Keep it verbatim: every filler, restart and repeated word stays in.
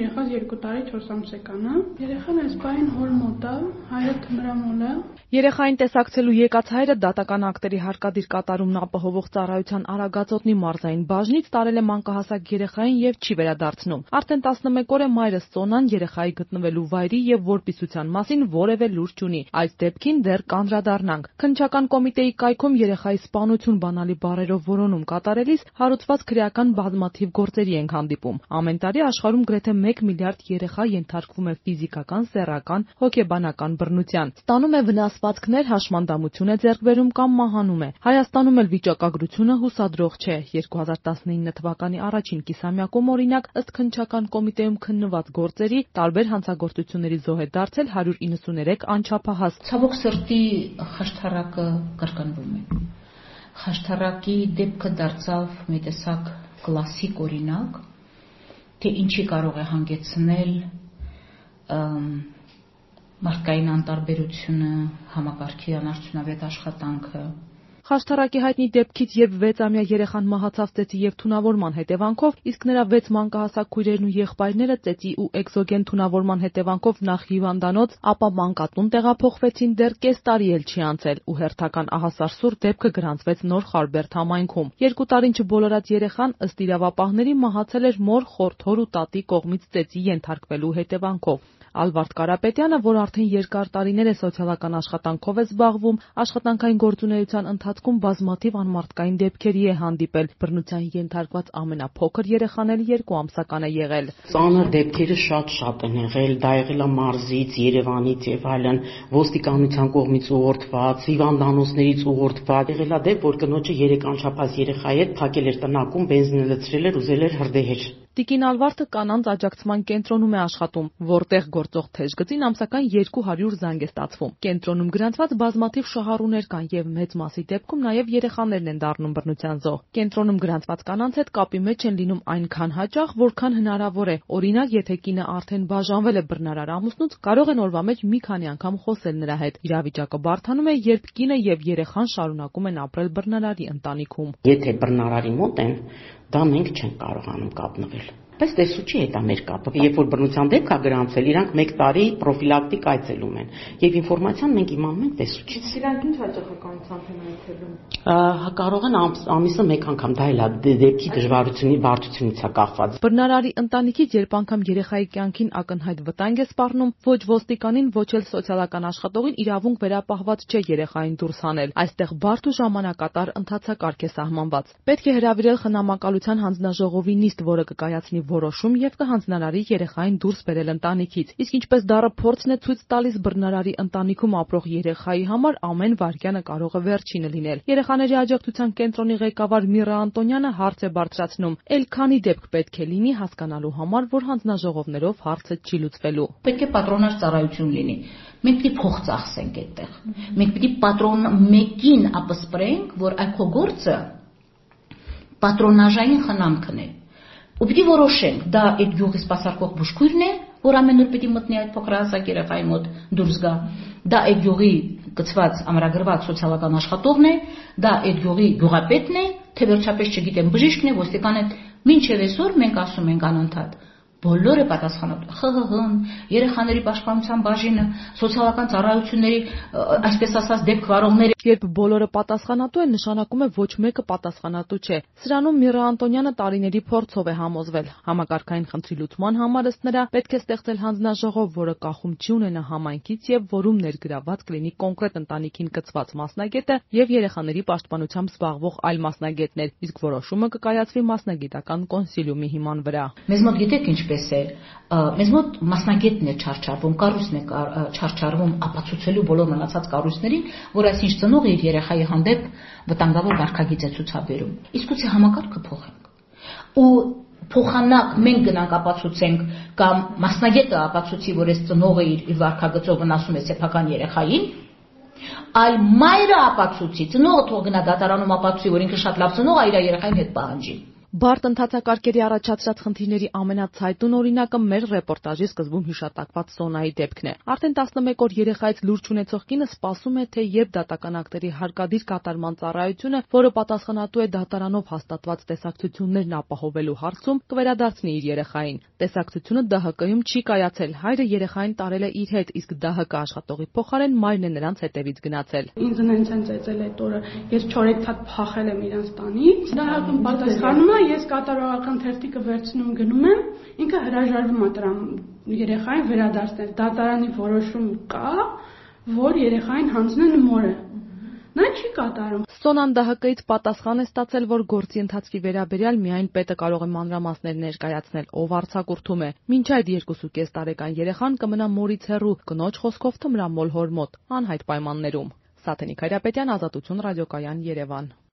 երեխաս երկու տարի չորս ամսեկան է։ Երեխան այս բային հոր մոտ է, հայրը թմրամոլ է։ Երեխային տեսակցելու եկած հայրը դատական ակտերի հարկադիր կատարումն ապահովող ծառայության Արագածոտնի մարզային բաժնից տարել է մանկահասակ երեխային եւ չի վերադարձնում։ Արդեն տասնմեկ օր է մայրը Սոնան երեխայի գտնվելու վայրի եւ որպիսության մասին որևէ լուր չունի։ Այս դեպքին դեռ կանդրադառնանք։ Քննչական կոմիտեի կայքում երեխայի սպանություն բանալի բառերով որոնում կատարելիս հարուցված քրեական բազմաթիվ գործերի ենք հանդիպում։ Ամեն տարի աշխարհում գրեթե մեկ միլիարդ երեխա ենթարկվում է ֆիզիկական, սեռական, հոգեբանական բռնության։ Ստանում է վնասվածքներ, հաշմանդամություն է ձեռք բերում կամ մահանում է։ Հայաստանում էլ վիճակագրությունը հուսադրող չէ։ երկու հազար տասնինը թվականի առաջին կիսամյակում օրինակ ըստ քննչական կոմիտեում քննված գործերի տարբեր հանցագործությունների զոհ է դարձել հարյուր իննսուներեք անչափահաս։ Ցավոք սրտի խաշտարակը կրկնվում է։ Խաշտարակի դեպքը դարձավ մի տեսակ կլասիկ օրինակ, թե ինչի կարող է հանգեցնել մարդկային անտարբերությունը, համակարգի անարդյունավետ աշխատանքը։ Խաշտարակի հայտնի դեպքից երբ վեցամյա երեխան մահացավ ծեծի եւ թունավորման հետևանքով, իսկ նրա վեց մանկահասակ քույրերն ու եղբայրները ծեծի ու էկզոգեն թունավորման հետևանքով նախ հիվանդանոց, ապա մանկատուն տեղափոխվեցին, դեռ կես տարի էլ չի անցել ու հերթական ահասարսուռ դեպքը գրանցվեց Նոր Խարբերդ համայնքում։ Երկու տարին չբոլորած երեխան ըստ իրավապահների մահացել էր մոր, խորթոր ու տատի կողմից ծեծի ենթարկվելու հետևանքով։ Ալվարդ Կարապետյանը, որ արդեն երկար տարիներ է սոցիալական աշխատանքով է զբաղվում, աշխատանքային գործունեության ընթացքում բազմաթիվ անմարդկային դեպքերի է հանդիպել։ Բռնության ենթարկված ամենափոքր երեխան էլ երկու ամսական է եղել։ Ծանր դեպքերը շատ-շատ են եղել, դա եղել է մարզից, Երևանից եւ այլն, ոստիկանության կողմից ուղղորդված, հիվանդանոցներից ուղղորդված։ Եղել է դեպք, որ կնոջը երեք անչափահաս երեխայի հետ փակել էր տնակում, բենզինը լցրել էր, ուզել էր հրդեհեր։ Տիկին Ալվարդը կանանց աջակցման կենտրոնում է աշխատում, որտեղ գործող թեժգծին ամսական երկու հարյուր զանգ է ստացվում։ Կենտրոնում գրանցված բազմաթիվ շահառուներ կան եւ մեծ մասի դեպքում նաեւ երեխաներն են դառնում բռնության զոհ։ Կենտրոնում գրանցված կանանց հետ կապի մեջ են լինում այնքան հաճախ, որքան հնարավոր է։ Օրինակ, եթե կինը արդեն բաժանվել է բռնարար ամուսնուց, կարող են օրվա մեջ մի քանի անգամ խոսել նրա հետ։ Իրավիճակը բարդանում է, երբ կինը եւ երեխան շարունակում են ապրել բռնարարի ընտանիքում։ Եթե բռնարարի մոտ են, դա մենք չենք կարողանում կապնվել։ Բայց տեսուչի հետ է մեր կապը։ Երբ որ բռնության դեպք է գրանցվել, իրանք մեկ տարի պրոֆիլակտիկ այցելում են եւ ինֆորմացիան մենք իմանում ենք տեսուչից։ Իրանք ինչ հաճախականությամբ են այցելում։ Կարող են ամիսը մեկ անգամ, դա էլ է դեպքի դժվարությունի բարդությունից է կախված։ Բռնարարի ընտանիքից երբ անգամ երեխայի կյանքին ակնհայտ վտանգ է սպառնում, ոչ ոստիկանին, ոչ էլ սոցիալական աշխատողին իրավունք վերապահված չէ երեխային դուրս հանել։ Այստեղ բարդ ու ժամանակատար ընթացակարգ է սահմանված։ Պետք է հրավիրել խնամակալության հանձնաժողովի նիստ, որը կկայացնի որոշում եւ կհանձնարարի երեխային դուրս բերել ընտանիքից։ Իսկ ինչպես դառը փորձն է ցույց տալիս, բռնարարի ընտանիքում ապրող երեխայի համար ամեն վայրկյանը կարող է վերջինը լինել։ Երեխաների աջակցության կենտրոնի ղեկավար Միրա Անտոնյանը հարց է բարձրացնում. «Էլ քանի դեպք պետք է լինի հասկանալու համար, որ հանձնաժողովներով հարցը չի լուծվելու»։ Պետք է պատրոնաժ ծառայություն լինի։ Մենք պիտի փող ծախսենք այդտեղ։ Մենք պիտի պատրոն մեկին ապսպրենք, որ այդ քո գործը պատրոնաժային խնամքն է։ Ու պիտի որոշենք, դա այդ գյուղի սպասարկող բուժքույրն է, որ ամեն օր պիտի մտնի այդ փոքրահասակ երեխայի մոտ դուրս գա, դա այդ գյուղի գծված ամրագրված սոցիալական աշխատողն է, դա այդ գյուղի գյուղապետն է, թե վերջապես չգիտեմ բժիշկն է, ոստիկանը։ Մինչև այսօր մենք ասում ենք անընդհատ բոլորը պատասխանատու ԽՂՀ-ն, երեխաների պաշտպանության բաժինը, սոցիալական ծառայությունների, այսպես ասած, դեպք վարողները։ Երբ բոլորը պատասխանատու են, նշանակում է ոչ մեկը պատասխանատու չէ։ Սրանում Միրա Անտոնյանը տարիների փորձով է համոզվել։ Համակարգային խնդրի լուծման համար ըստ նրա պետք է ստեղծել հանձնաժողով, որը կախում չի ունենա համայնքից եւ որում ներգրաված կլինի կոնկրետ ընտանիքին կցված մասնագետը եւ երեխաների պաշտպանությամբ զբաղվող այլ մասնագետներ, իսկ որոշումը կկայացվի մասնագիտական կոնսիլիումի հիման վրա։ Մեզ մոտ գիտեք ինչ է, մեզ մոտ մասնագետն է չարչարվում, կառույցն է չարչարվում ապացուցելու բոլոր մնացած կառույցներին, որ այսինչ ծնողը իր երեխայի հանդեպ վտանգավոր վարքագիծ է ցուցաբերում։ Իսկ ուցի համակարգը փոխենք։ Ու փոխանակ մենք գնանք ապացուցենք կամ մասնագետը ապացուցի, որ այս ծնողը իր վարքագծով վնասում է սեփական երեխային, այլ մայրը ապացուցի, ծնողը թող գնա դատարանում ապացուցի, որ ինքը շատ լավ ծնող է, իր երեխային հետ պահանջի։ Բարդ ընթացակարգերի առաջացրած խնդիրների ամենացայտուն օրինակը մեր ռեպորտաժի սկզբում հիշատակված Սոնայի դեպքն է։ Արդեն տասնմեկ օր երեխայից լուրջ ունեցող կինը սպասում է, թե երբ դատական ակտերի հարկադիր կատարման ծառայությունը, որը պատասխանատու է դատարանով հաստատված տեսակցություններն ապահովելու հարցում, կվերադարձնի իր երեխային։ Տեսակցությունը Դահ Կը-ում չի կայացել։ Հայրը երեխային տարել է իր հետ, իսկ Դահ Կը աշխատողի փոխարեն մայրն է նրանց հետևից գնացել։ Ինձ նենց են ծեծել այդ օրը, ես չորեքթաթ փախել եմ իրանց տանից։ Դահ Կը-ն պատասխանում է, ես կատարողական թերթիկը վերցնում գնում եմ, ինքը հրաժարվում է դրան երեխային վերադարձնել։ Դատարանի որոշում կա, որ երեխային հանձնեն մորը։ Նա չի կատարում։ Սոնան Դահ Կը-ից պատասխան է ստացել, որ գործի ընթացքի վերաբերյալ միայն պետը կարող է մանրամասներ ներկայացնել, ով արձակուրդում է։ Մինչ այդ երկուսուկես տարեկան երեխան կմնա մորից հեռու, կնոջ խոսքով թմրամոլ հոր մոտ, անհայտ պայմաններում։ Սաթենիկ Հայրապետյան, Ազատություն ռադիոկայան, Երևան։